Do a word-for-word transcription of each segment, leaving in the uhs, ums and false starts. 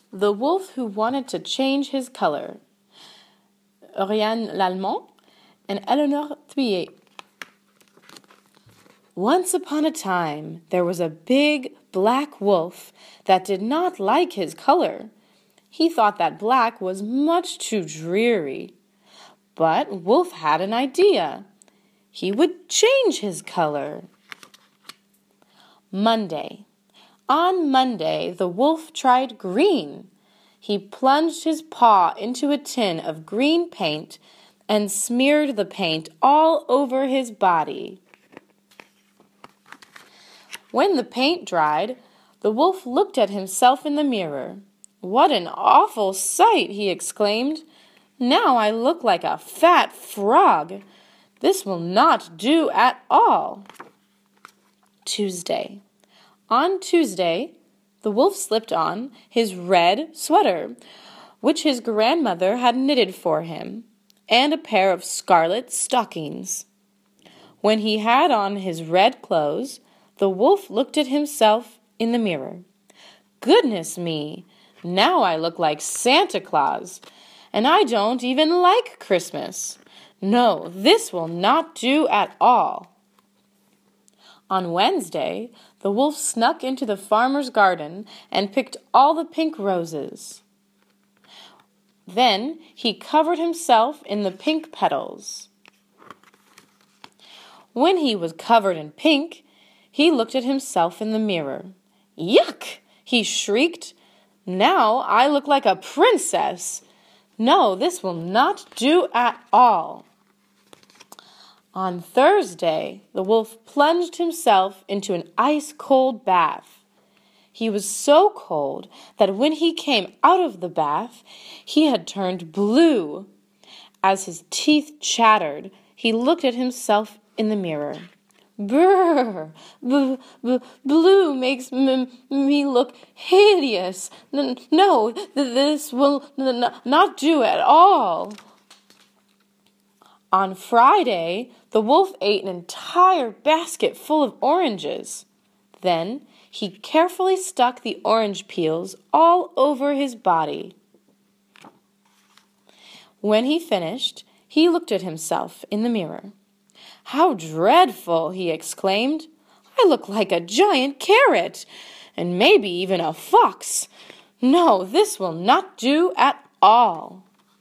The Wolf Who Wanted to Change His Color. Oriane Lallement and Eleanor Thuillier. Once upon a time, there was a big black wolf that did not like his color. He thought that black was much too dreary. But Wolf had an idea. He would change his color. Monday. On Monday, the wolf tried green. He plunged his paw into a tin of green paint and smeared the paint all over his body. When the paint dried, the wolf looked at himself in the mirror. "What an awful sight!" he exclaimed. "Now I look like a fat frog. This will not do at all." Tuesday. On Tuesday, the wolf slipped on his red sweater, which his grandmother had knitted for him, and a pair of scarlet stockings. When he had on his red clothes, the wolf looked at himself in the mirror. "Goodness me, now I look like Santa Claus, and I don't even like Christmas. No, this will not do at all." On Wednesday, the wolf snuck into the farmer's garden and picked all the pink roses. Then he covered himself in the pink petals. When he was covered in pink, he looked at himself in the mirror. "Yuck!" he shrieked. "Now I look like a princess. No, this will not do at all." On Thursday, the wolf plunged himself into an ice-cold bath. He was so cold that when he came out of the bath, he had turned blue. As his teeth chattered, he looked at himself in the mirror. "Brrr! B- b- blue makes m- me look hideous. N- no, th- this will n- not do at all." On Friday, the wolf ate an entire basket full of oranges. Then he carefully stuck the orange peels all over his body. When he finished, he looked at himself in the mirror. "How dreadful!" he exclaimed. "I look like a giant carrot, and maybe even a fox. No, this will not do at all."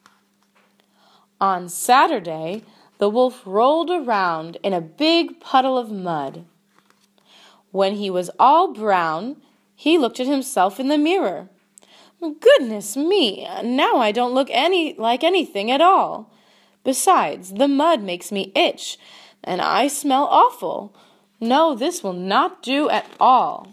On Saturday, the wolf rolled around in a big puddle of mud. When he was all brown, he looked at himself in the mirror. "Goodness me, now I don't look any like anything at all. Besides, the mud makes me itch, and I smell awful. No, this will not do at all."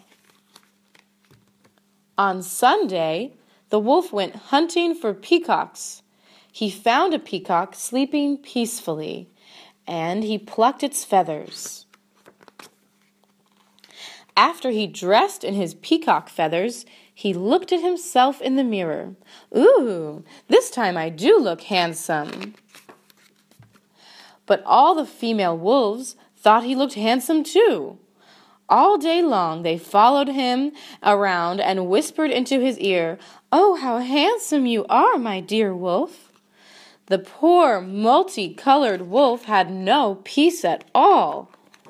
On Sunday, the wolf went hunting for peacocks. He found a peacock sleeping peacefully, and he plucked its feathers. After he dressed in his peacock feathers, he looked at himself in the mirror. "Ooh, this time I do look handsome." But all the female wolves thought he looked handsome too. All day long they followed him around and whispered into his ear, "Oh, how handsome you are, my dear wolf." The poor multicolored wolf had no peace at all.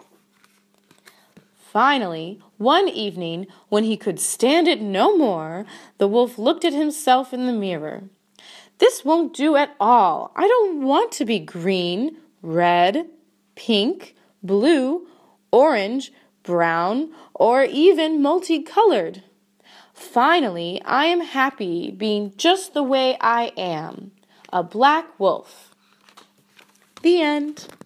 Finally, one evening, when he could stand it no more, the wolf looked at himself in the mirror. "This won't do at all. I don't want to be green, red, pink, blue, orange, brown, or even multicolored. Finally, I am happy being just the way I am, a black wolf." The end.